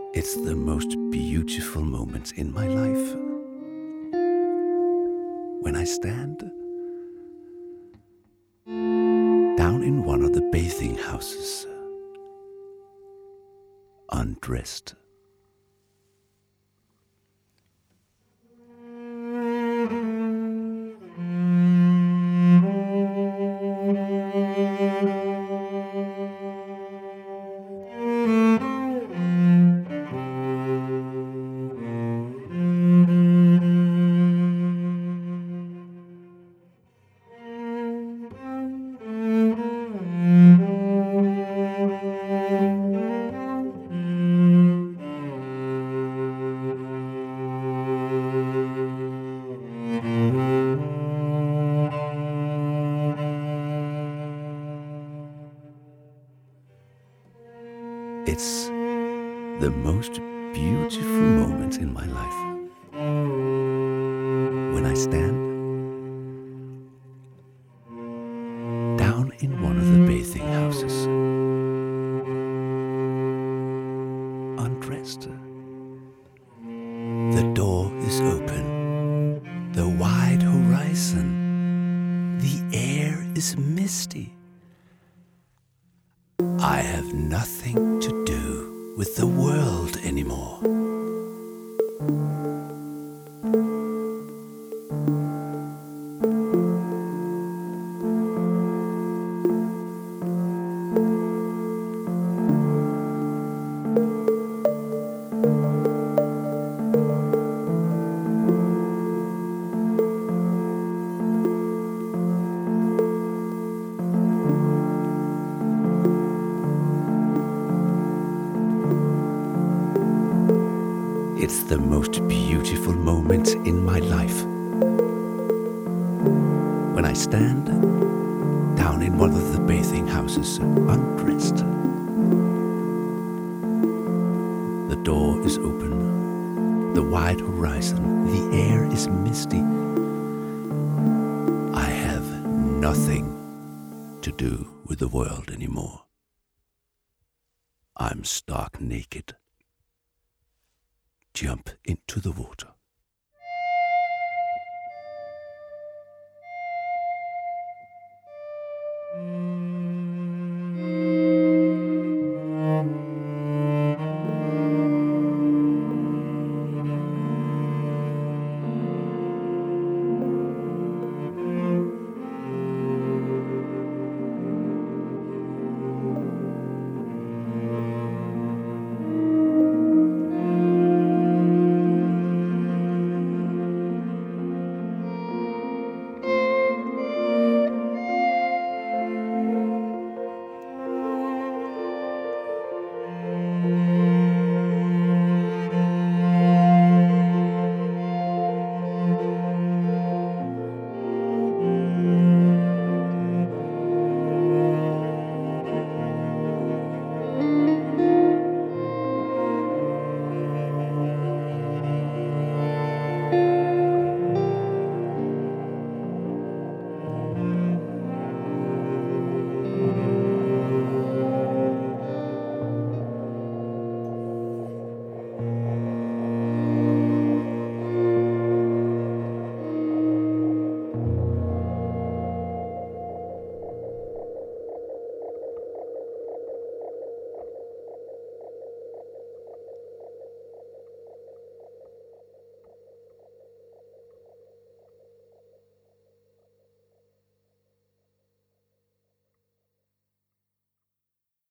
It's the most beautiful moment in my life. When I stand down in one of the bathing houses, undressed. It's the most beautiful moment in my life. When I stand down in one of the bathing houses, undressed. The door is open, the wide horizon, the air is misty. I have nothing to do with the world anymore. It's the most beautiful moment in my life. When I stand down in one of the bathing houses, undressed. The door is open, the wide horizon, the air is misty. I have nothing to do with the world anymore. I'm stark naked. Jump into the water.